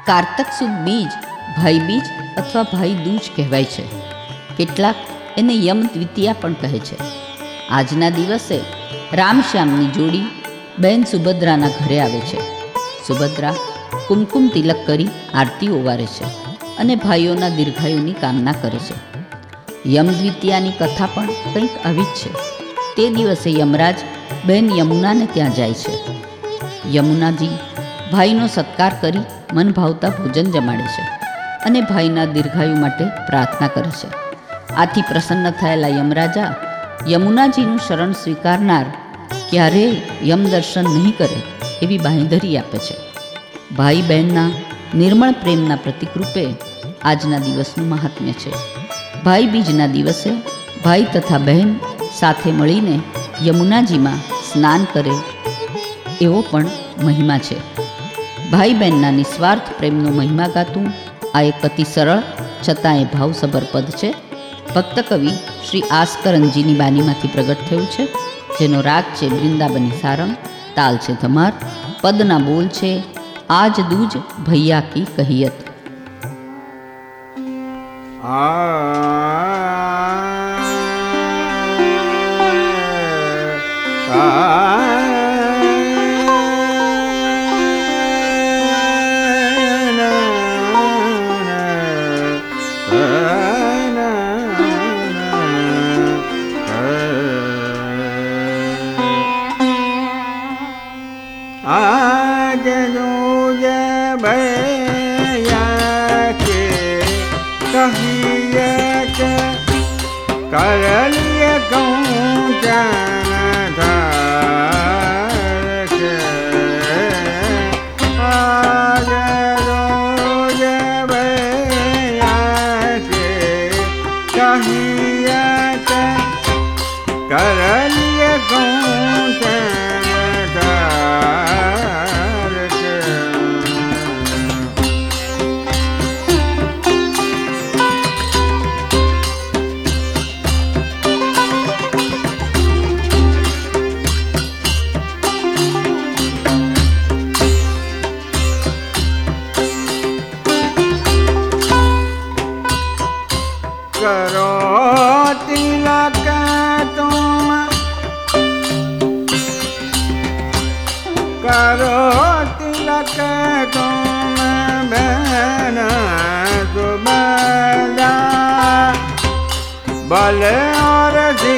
કારતક સુદ બીજ ભાઈ બીજ અથવા ભાઈ દૂજ કહેવાય છે. કેટલાક એને યમ દ્વિતીયા પણ કહે છે. આજના દિવસે રામશ્યામની જોડી બહેન સુભદ્રાના ઘરે આવે છે. સુભદ્રા કુમકુમ તિલક કરી આરતી ઓવારે છે અને ભાઈઓના દીર્ઘાયુની કામના કરે છે. યમ દ્વિતીયાની કથા પણ કંઈક આવી જ છે. તે દિવસે યમરાજ બહેન યમુનાને ત્યાં જાય છે. યમુનાજી ભાઈનો સત્કાર કરી મન ભાવતા ભોજન જમાડે છે અને ભાઈના દીર્ઘાયુ માટે પ્રાર્થના કરે છે. આથી પ્રસન્ન થયેલા યમરાજા યમુનાજીનું શરણ સ્વીકારનાર ક્યારેય યમ દર્શન નહીં કરે એવી બાંહેધરી આપે છે. ભાઈ બહેનના નિર્મળ પ્રેમના પ્રતિકરૂપે આજના દિવસનું મહાત્મ્ય છે. ભાઈ બીજના દિવસે ભાઈ તથા બહેન સાથે મળીને યમુનાજીમાં સ્નાન કરે એવો પણ મહિમા છે. ભાઈ બહેનના નિસ્વાર્થ પ્રેમનો મહિમા ગાતું આ એક અતિ સરળ છતાંય ભાવસભર પદ છે. ભક્ત કવિ શ્રી આસ્કરનજીની બાનીમાંથી પ્રગટ થયું છે, જેનો રાગ છે વૃંદાવની સારંગ, તાલ છે ધમાર, પદના બોલ છે આજ દૂજ ભૈયા કી કહિયત. आज दूज भैया के कहियत करलिए गौचन धार के. आज दूज भैया के कहियत करलिए गौचन करो तिलक तुम, करो तिलक तुम बहन सुभद्रा, बल और धी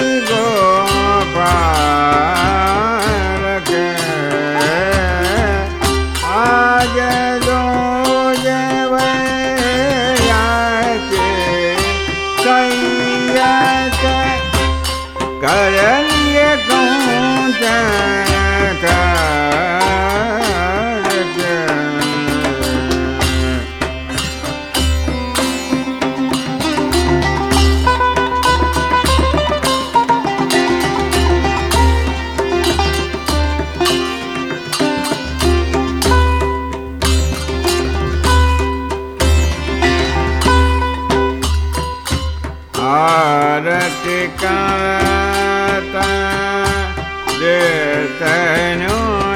गोपाल के. आज दूज भैया के कहियत करलिए गौचन धार के. आरती करता देतनु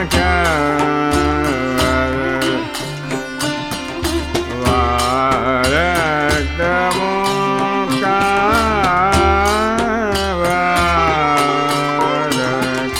चार, वारत मुक्ता भारत.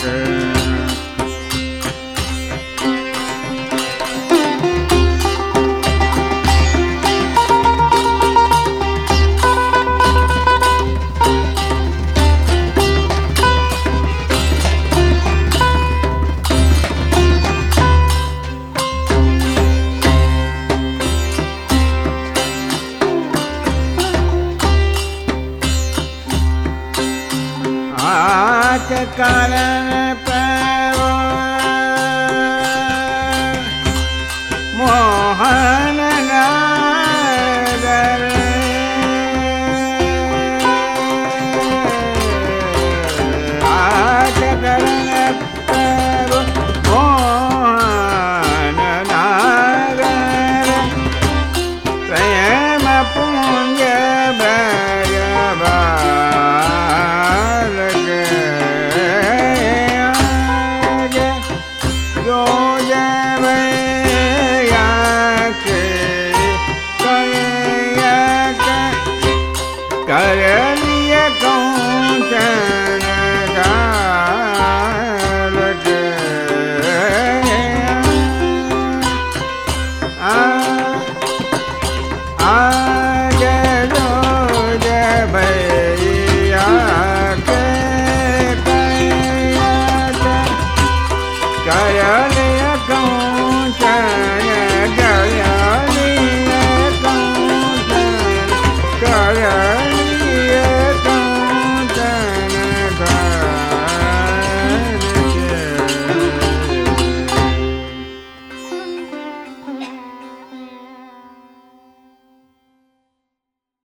हाथ करण पैरो मोहन नागर, हाथ करण पैरो मोहन नागर, प्रेम पुंज दूज भैया